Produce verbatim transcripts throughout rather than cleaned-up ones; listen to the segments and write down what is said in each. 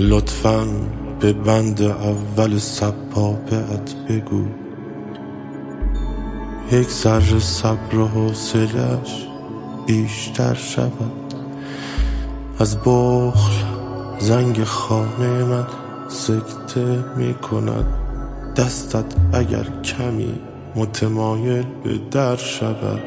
لطفاً به بند اول سبابت بگو یک ذره صبر و حوصله‌اش بیشتر شود. از بخل زنگ خانه من سکته می کند، دستت اگر کمی متمایل به در شود.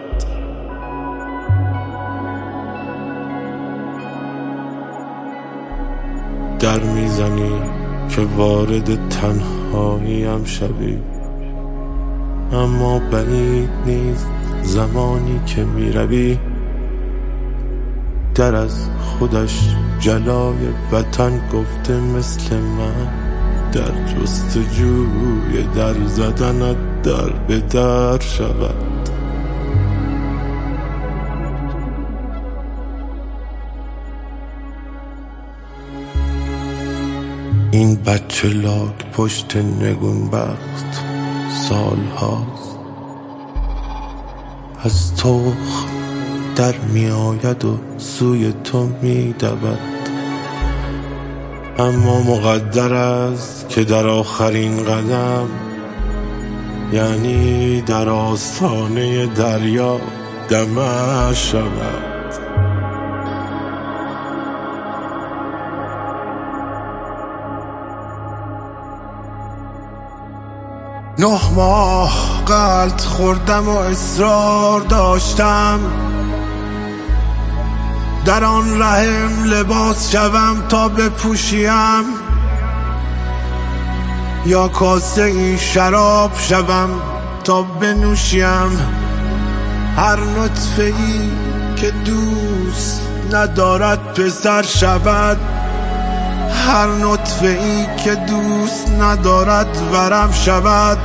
در میزنی که وارد تنهاییم شوی، اما بعید نیست زمانی که می روی در از خودش جلای وطن گفته مثل من، در جستجوی در زدنت در به در شود. این بچه لاک پشت نگونبخت سال هاست از تخم در می آید و سوی تو می دود، اما مقدر است که در آخرین قدم، یعنی در آستانه دریا، دمه شود. نه ماه غلط خوردم و اصرار داشتم در آن رحم لباس شوم تا بپوشیم، یا کاسه ای شراب شوم تا بنوشیم. هر نطفه ای که دوست ندارد پسر شود، هر نطفه ای که دوست ندارد ورم شود.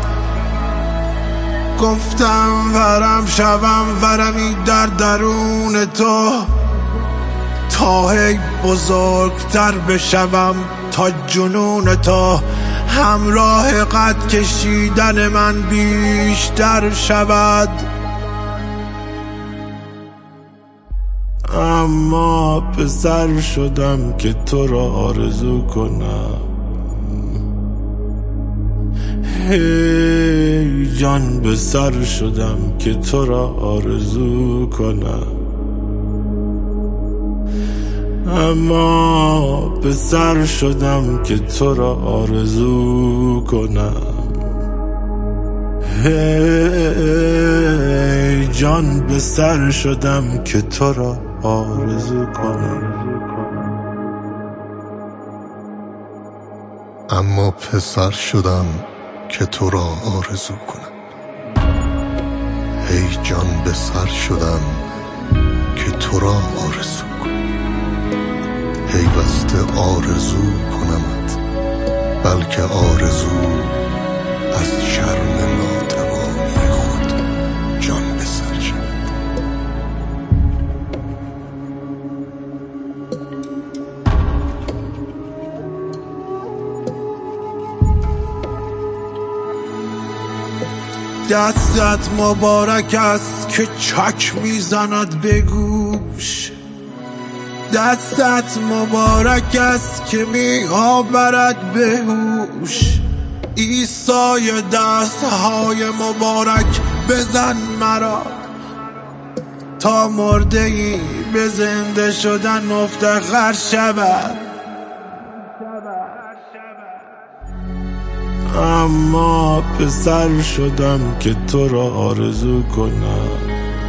گفتم ورم شوم، ورمی در درون تو، تا هی بزرگتر بشوم تا جنون تو، همراه قد کشیدن من بیشتر شود. اما پسر شدم که تو را آرزو کنم، هی جان به سر شدم که تو را آرزو کنم. اما پسر شدم که تو را آرزو کنم، هی جان به سر شدم که تو را آرزو کنم. اما پسر شدم که تو را آرزو کنم، هی جان به سر شدم که تو را آرزو کنم. هی بسته آرزو کنمت، بلکه آرزو از شرم ناتوانی خود جان به سر شد. دستت مبارک است که چک میزند به گوش، دستت مبارک است که می آورد به هوش. عیسای دستهای مبارک بزن مرا، تا مرده ای به زنده شدن مفتخر شود. اما پسر شدم که تو را آرزو کنم،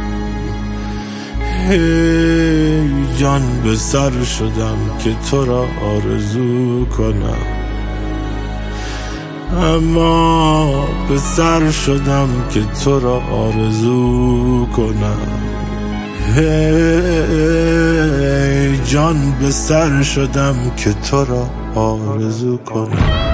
هی جان به سر شدم که تو را آرزو کنم. اما پسر شدم که تو را آرزو کنم، هی جان به سر شدم که تو را آرزو کنم.